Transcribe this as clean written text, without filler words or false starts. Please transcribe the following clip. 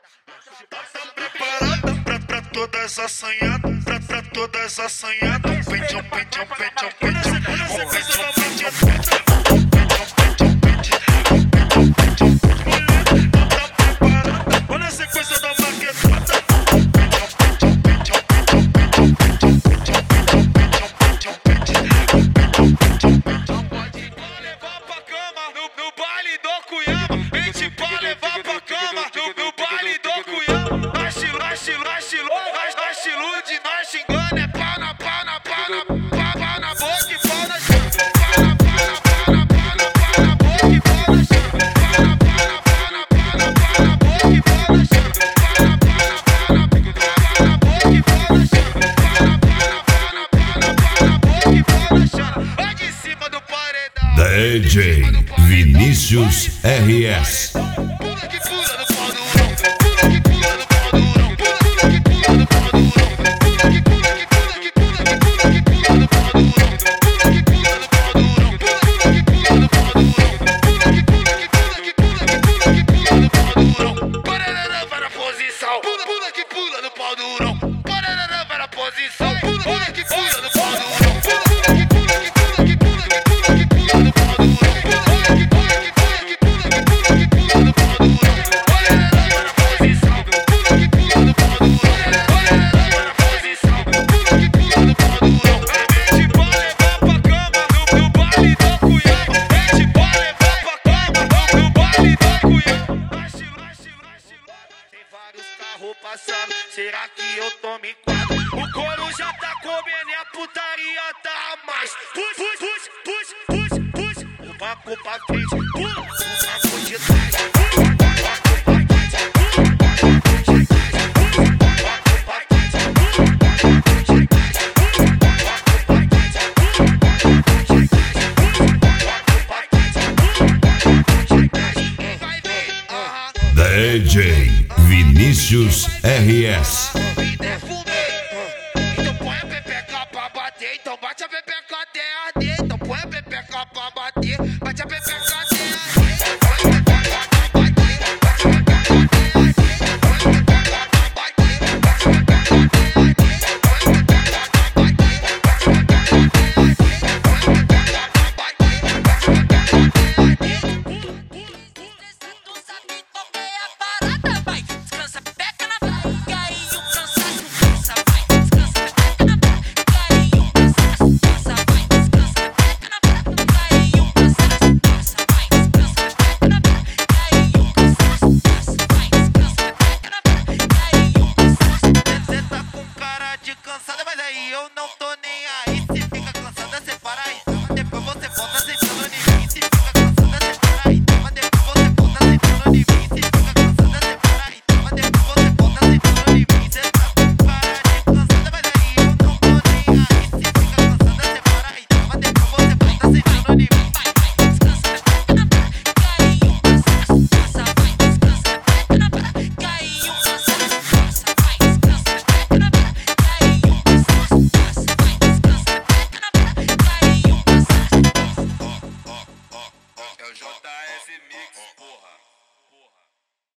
Preparada pra todas assanhadas, pra todas assanhadas. Pente, pente, pente, pente. Olha a sequência da maquetada. Levar pra cama no baile do Cunhama. Pente pra levar pra cama no baile do Cunhama. Estilo de nós xingando. É pau na boca e pau na chama. Pau na boca e pau na chama. Vai de cima do paredão. DJ Vinícius RS. Pula que pula no pau durão. Pula que pula no pau durão. Pula que pula no pau durão. Pula que pula no pau durão. Pula que pula no pau durão. Pula que pula no pau durão. Pula que pula no pau durão. Parará vai na posição. Pula que pula no pau durão. Parará vai na posição. Pula que pula no pau durão. Passando, será que eu tô me quadro? O couro já tá comendo e a putaria tá a mais. Push, o banco pra frente, o banco de trás. DJ Vinícius RS.